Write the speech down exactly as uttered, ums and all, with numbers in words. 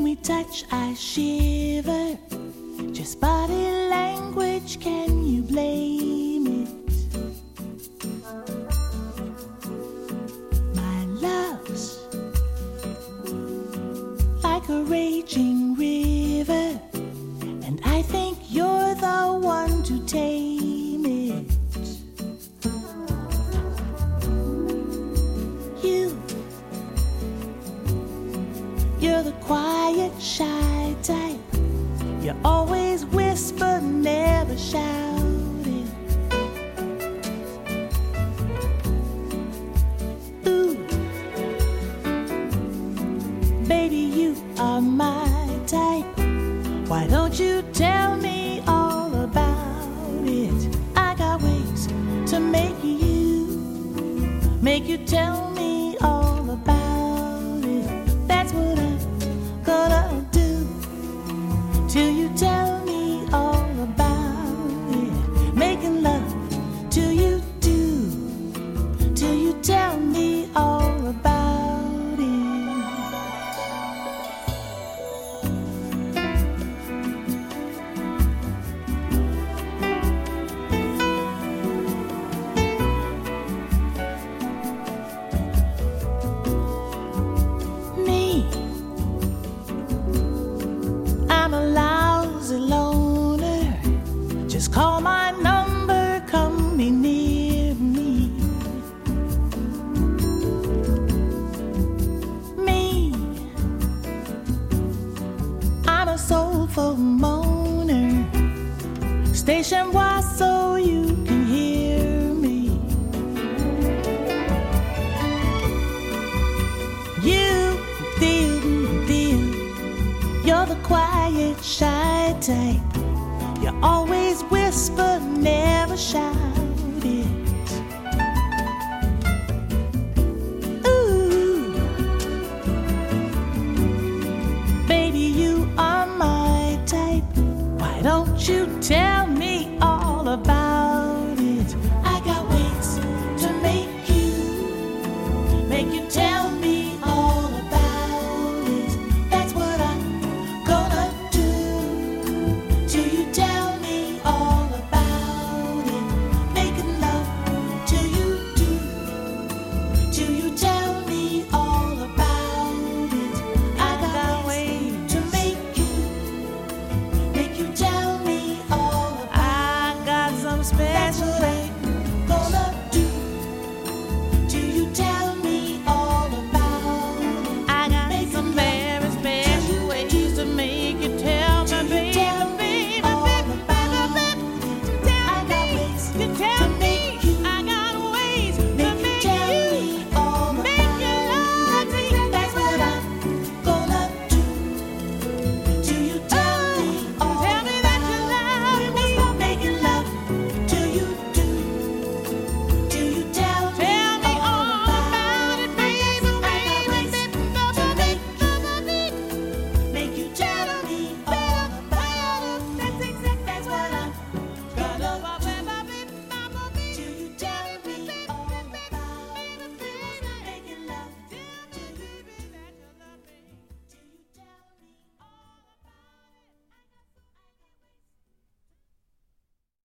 we touch, I shiver. Just body language, can you blame it? My love's like a raging river, and I think you're the one to tame it. You, you're the quiet, shy type. You always whisper, never shout it. Ooh, baby, you are my type. Why don't you tell me all about it? I got ways to make you, make you tell me all about it. That's what I'm gonna do, till you tell me all about it. Making love till you do, till you tell me all about it. Me, I'm a lousy loner. Just call my number, come be near me. Me, I'm a soulful moaner. Station wide so you can hear me. You, dear, dear, you're the quiet, shy type. You always whisper, never shout it. Ooh, baby, you are my type. Why don't you tell me all about it? I got ways to make you, make you tell me all about it. That's what I'm gonna do, till you tell me all about it. Making love till you do, till you tell